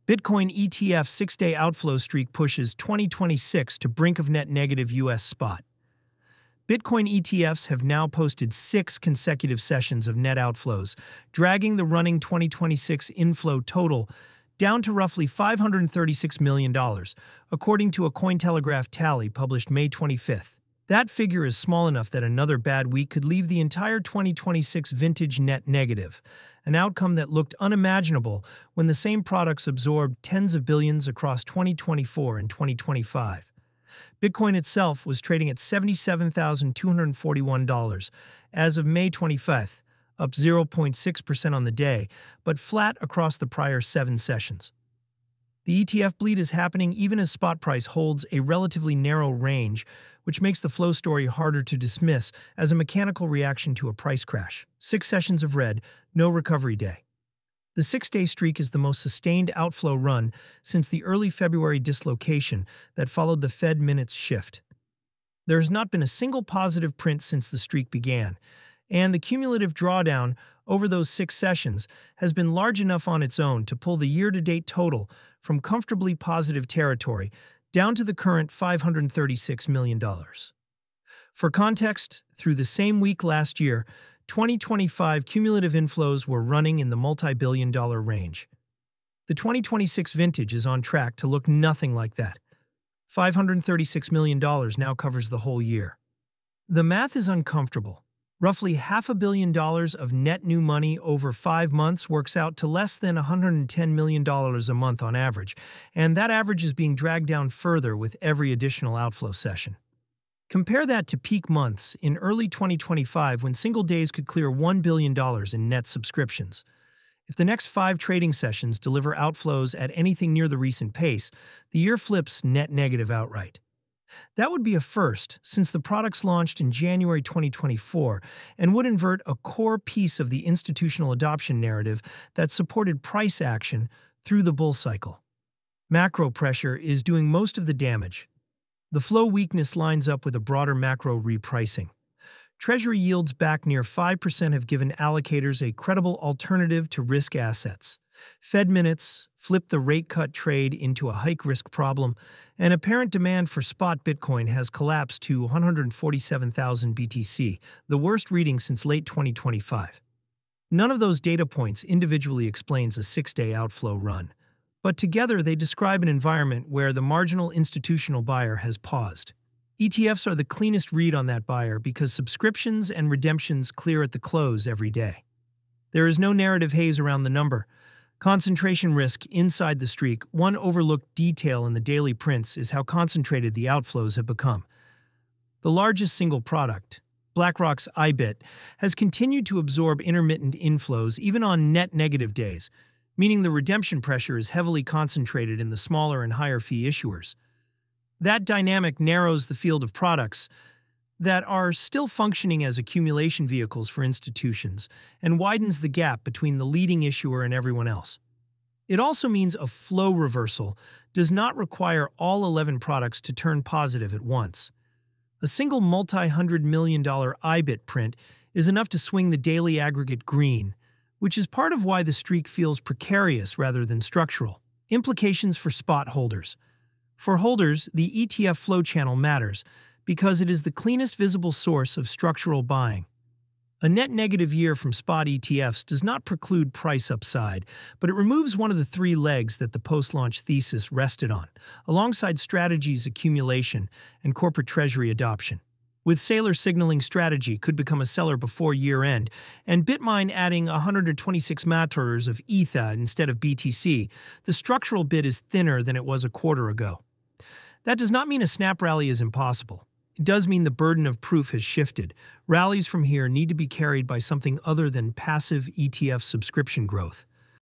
Bitcoin ETF 6-day outflow streak pushes 2026 to brink of net negative US spot. Bitcoin ETFs have now posted 6 consecutive sessions of net outflows, dragging the running 2026 inflow total down to roughly $536 million, according to a Cointelegraph tally published May 25th. That figure is small enough that another bad week could leave the entire 2026 vintage net negative, an outcome that looked unimaginable when the same products absorbed tens of billions across 2024 and 2025. Bitcoin itself was trading at $77,241 as of May 25th, up 0.6% on the day, but flat across the prior 7 sessions. The ETF bleed is happening even as spot price holds a relatively narrow range, which makes the flow story harder to dismiss as a mechanical reaction to a price crash. 6 sessions of red, no recovery day. The 6-day streak is the most sustained outflow run since the early February dislocation that followed the Fed minutes shift. There has not been a single positive print since the streak began, and the cumulative drawdown over those 6 sessions has been large enough on its own to pull the year-to-date total from comfortably positive territory down to the current $536 million. For context, through the same week last year, 2025 cumulative inflows were running in the multi-billion-dollar range. The 2026 vintage is on track to look nothing like that. $536 million now covers the whole year. The math is uncomfortable. Roughly $500 million of net new money over 5 months works out to less than $110 million a month on average, and that average is being dragged down further with every additional outflow session. Compare that to peak months in early 2025 when single days could clear $1 billion in net subscriptions. If the next 5 trading sessions deliver outflows at anything near the recent pace, the year flips net negative outright. That would be a first, since the products launched in January 2024 and would invert a core piece of the institutional adoption narrative that supported price action through the bull cycle. Macro pressure is doing most of the damage. The flow weakness lines up with a broader macro repricing. Treasury yields back near 5% have given allocators a credible alternative to risk assets. Fed minutes flip the rate cut trade into a hike risk problem, and apparent demand for spot Bitcoin has collapsed to 147,000 BTC, the worst reading since late 2025. None of those data points individually explains a 6-day outflow run, but together they describe an environment where the marginal institutional buyer has paused. ETFs are the cleanest read on that buyer because subscriptions and redemptions clear at the close every day. There is no narrative haze around the number. Concentration risk inside the streak. One overlooked detail in the daily prints is how concentrated the outflows have become. The largest single product, BlackRock's IBIT, has continued to absorb intermittent inflows even on net negative days, meaning the redemption pressure is heavily concentrated in the smaller and higher fee issuers. That dynamic narrows the field of products that are still functioning as accumulation vehicles for institutions and widens the gap between the leading issuer and everyone else. It also means a flow reversal does not require all 11 products to turn positive at once. A single multi-$100 million IBIT print is enough to swing the daily aggregate green, which is part of why the streak feels precarious rather than structural. Implications for spot holders. For holders, the ETF flow channel matters because it is the cleanest visible source of structural buying. A net negative year from spot ETFs does not preclude price upside, but it removes one of the 3 legs that the post-launch thesis rested on, alongside strategies accumulation and corporate treasury adoption. With Saylor signaling strategy could become a seller before year-end, and Bitmine adding 126 mators of ETH instead of BTC, the structural bid is thinner than it was a quarter ago. That does not mean a snap rally is impossible. It does mean the burden of proof has shifted. Rallies from here need to be carried by something other than passive ETF subscription growth.